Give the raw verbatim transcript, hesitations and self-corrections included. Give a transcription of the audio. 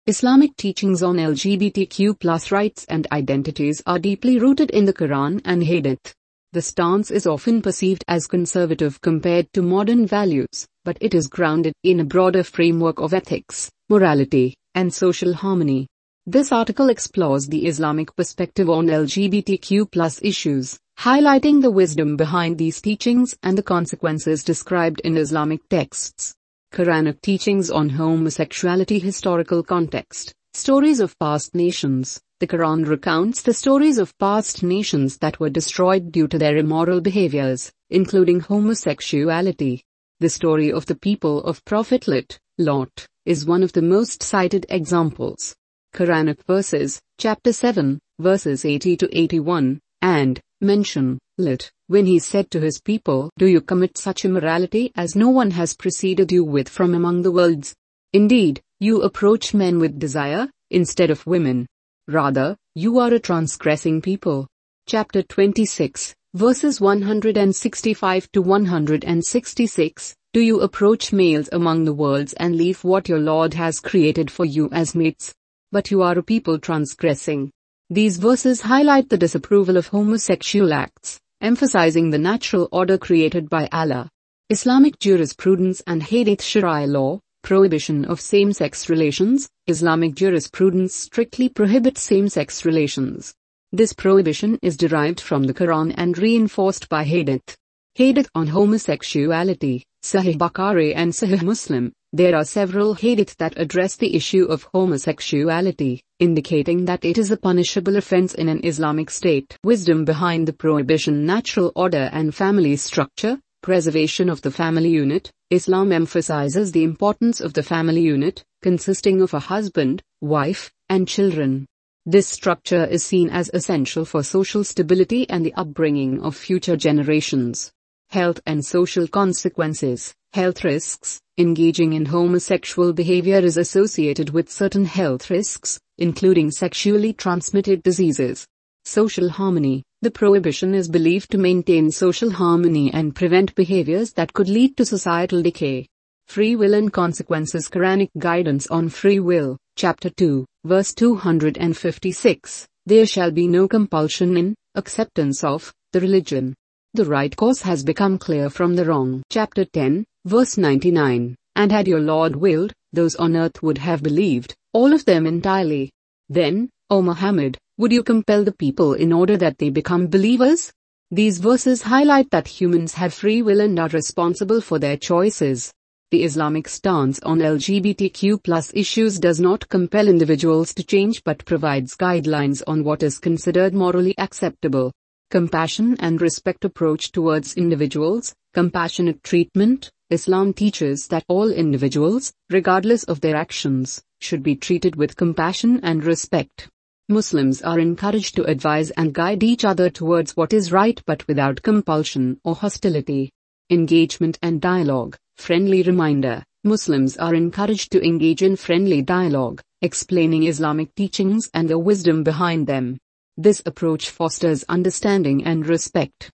Islamic teachings on L G B T Q plus rights and identities are deeply rooted in the Quran and Hadith. The stance is often perceived as conservative compared to modern values, but it is grounded in a broader framework of ethics, morality, and social harmony. This article explores the Islamic perspective on L G B T Q plus issues, highlighting the wisdom behind these teachings and the consequences described in Islamic texts. Quranic teachings on homosexuality. Historical context. Stories of past nations. The Quran recounts the stories of past nations that were destroyed due to their immoral behaviors, including homosexuality. The story of the people of Prophet Lut, Lot, is one of the most cited examples. Quranic verses, chapter seven, verses eighty to eighty-one, and mention Lut, when he said to his people, "Do you commit such immorality as no one has preceded you with from among the worlds? Indeed, you approach men with desire, instead of women. Rather, you are a transgressing people." Chapter twenty-six, verses one hundred sixty-five to one hundred sixty-six, "Do you approach males among the worlds and leave what your Lord has created for you as mates? But you are a people transgressing." These verses highlight the disapproval of homosexual acts, emphasizing the natural order created by Allah. Islamic jurisprudence and Hadith Sharia law. Prohibition of same-sex relations. Islamic jurisprudence strictly prohibits same-sex relations. This prohibition is derived from the Quran and reinforced by Hadith. Hadith on homosexuality. Sahih Bukhari and Sahih Muslim. There are several hadith that address the issue of homosexuality, indicating that it is a punishable offense in an Islamic state. Wisdom behind the prohibition. Natural order and family structure. Preservation of the family unit. Islam emphasizes the importance of the family unit, consisting of a husband, wife, and children. This structure is seen as essential for social stability and the upbringing of future generations. Health and social consequences. Health risks. Engaging in homosexual behavior is associated with certain health risks, including sexually transmitted diseases. Social harmony. The prohibition is believed to maintain social harmony and prevent behaviors that could lead to societal decay. Free will and consequences. Quranic guidance on free will. Chapter two, verse two hundred fifty-six. There shall be no compulsion in, acceptance of, the religion. The right course has become clear from the wrong. Chapter ten, verse ninety-nine. And had your Lord willed, those on earth would have believed, all of them entirely. Then, O Muhammad, would you compel the people in order that they become believers? These verses highlight that humans have free will and are responsible for their choices. The Islamic stance on L G B T Q plus issues does not compel individuals to change but provides guidelines on what is considered morally acceptable. Compassion and respect. Approach towards individuals. Compassionate treatment. Islam teaches that all individuals, regardless of their actions, should be treated with compassion and respect. Muslims are encouraged to advise and guide each other towards what is right but without compulsion or hostility. Engagement and dialogue. Friendly reminder. Muslims are encouraged to engage in friendly dialogue, explaining Islamic teachings and the wisdom behind them. This approach fosters understanding and respect.